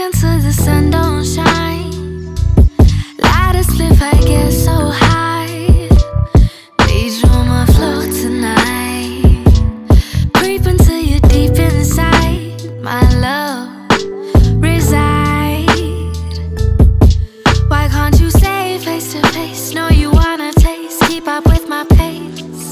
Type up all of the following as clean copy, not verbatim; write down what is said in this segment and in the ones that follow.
until the sun don't shine. Light a spliff, I get so high. Need you on my floor tonight. Creep until you're deep inside. My love reside. Why can't you say face to face? Know you wanna taste, keep up with my pace.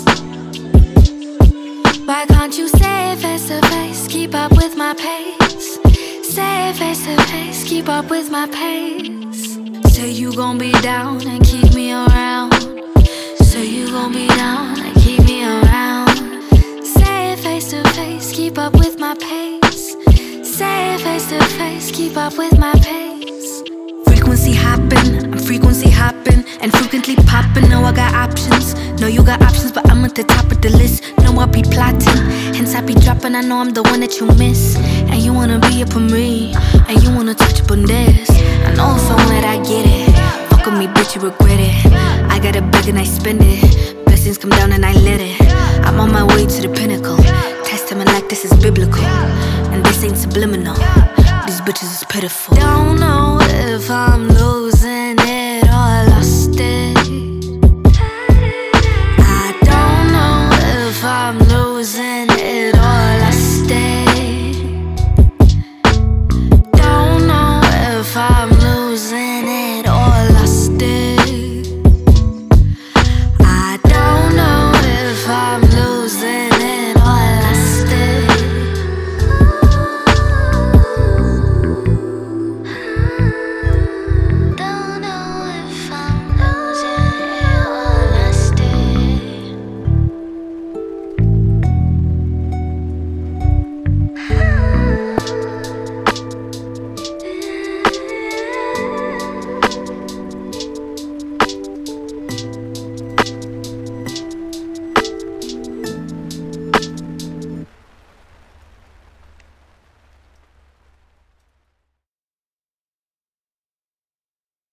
Why can't you say face to face? Keep up with my pace. Say face to face, keep up with my pace. Say you gon' be down and keep me around. Say you gon' be down and keep me around. Say face to face, keep up with my pace. Say face to face, keep up with my pace. Frequency hopping, I'm frequency hopping and frequently popping. Know I got options, know you got options, but I'm at the top of the list. Know I be plotting, hence I be dropping. I know I'm the one that you miss, and you wanna be up on me, and you wanna touch up on this. I know if I want it, I get it. Fuck with me, bitch, you regret it. I got a bag and I spend it. Blessings come down and I let it. I'm on my way to the pinnacle. Testament like this is biblical, and this ain't subliminal. These bitches is pitiful. Don't know if I'm losing.